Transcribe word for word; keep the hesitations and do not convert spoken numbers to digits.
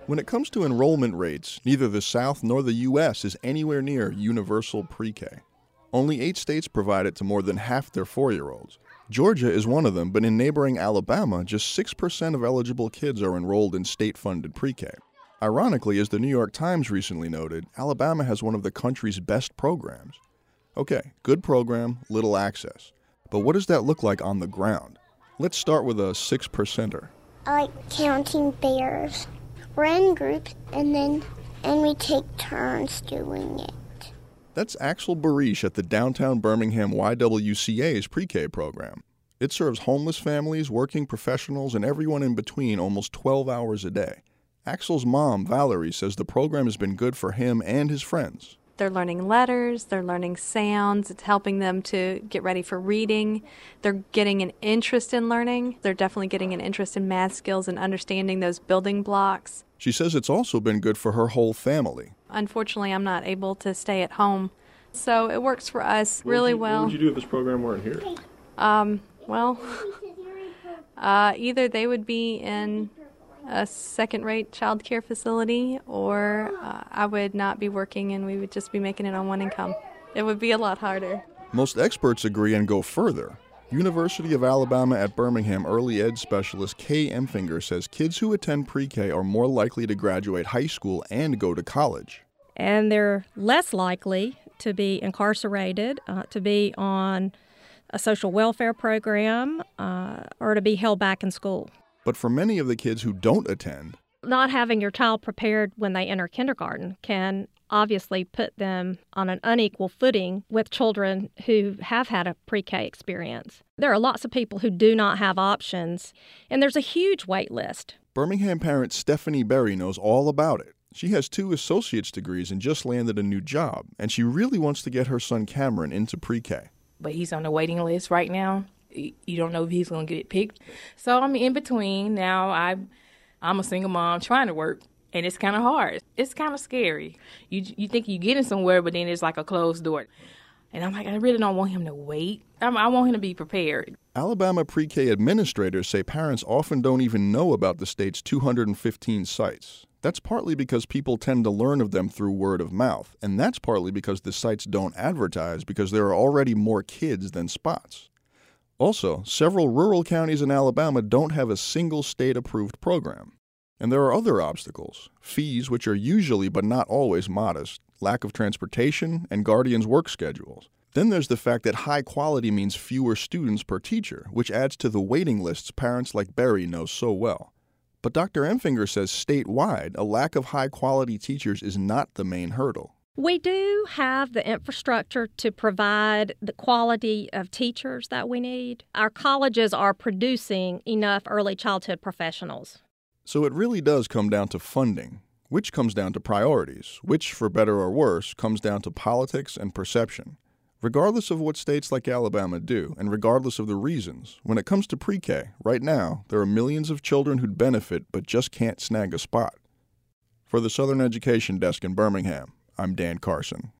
When it comes to enrollment rates, neither the South nor the U S is anywhere near universal pre-K. Only eight states provide it to more than half their four-year-olds. Georgia is one of them, but in neighboring Alabama, just six percent of eligible kids are enrolled in state-funded pre-K. Ironically, as the New York Times recently noted, Alabama has one of the country's best programs. Okay, good program, little access. But what does that look like on the ground? Let's start with a six-percenter. I like counting bears. We're in groups, and then and we take turns doing it. That's Axel Barish at the downtown Birmingham Y W C A's pre-K program. It serves homeless families, working professionals, and everyone in between almost twelve hours a day. Axel's mom, Valerie, says the program has been good for him and his friends. They're learning letters, they're learning sounds, it's helping them to get ready for reading. They're getting an interest in learning. They're definitely getting an interest in math skills and understanding those building blocks. She says it's also been good for her whole family. Unfortunately, I'm not able to stay at home, so it works for us really well. What would you do if this program weren't here? Um, well, uh, either they would be in a second-rate child care facility, or uh, I would not be working and we would just be making it on one income. It would be a lot harder. Most experts agree and go further. University of Alabama at Birmingham early ed specialist Kay Empfinger says kids who attend pre-K are more likely to graduate high school and go to college. And they're less likely to be incarcerated, uh, to be on a social welfare program, uh, or to be held back in school. But for many of the kids who don't attend, not having your child prepared when they enter kindergarten can obviously put them on an unequal footing with children who have had a pre-K experience. There are lots of people who do not have options, and there's a huge wait list. Birmingham parent Stephanie Berry knows all about it. She has two associate's degrees and just landed a new job, and she really wants to get her son Cameron into pre-K. But he's on the waiting list right now. You don't know if he's going to get picked. So I'm in between. Now I, I'm a single mom trying to work, and it's kind of hard. It's kind of scary. You you think you're getting somewhere, but then it's like a closed door. And I'm like, I really don't want him to wait. I'm, I want him to be prepared. Alabama pre-K administrators say parents often don't even know about the state's two hundred fifteen sites. That's partly because people tend to learn of them through word of mouth, and that's partly because the sites don't advertise because there are already more kids than spots. Also, several rural counties in Alabama don't have a single state-approved program. And there are other obstacles: fees, which are usually but not always modest, lack of transportation, and guardians' work schedules. Then there's the fact that high quality means fewer students per teacher, which adds to the waiting lists parents like Berry know so well. But Doctor Empfinger says statewide, a lack of high-quality teachers is not the main hurdle. We do have the infrastructure to provide the quality of teachers that we need. Our colleges are producing enough early childhood professionals. So it really does come down to funding, which comes down to priorities, which, for better or worse, comes down to politics and perception. Regardless of what states like Alabama do, and regardless of the reasons, when it comes to pre-K, right now, there are millions of children who'd benefit but just can't snag a spot. For the Southern Education Desk in Birmingham, I'm Dan Carson.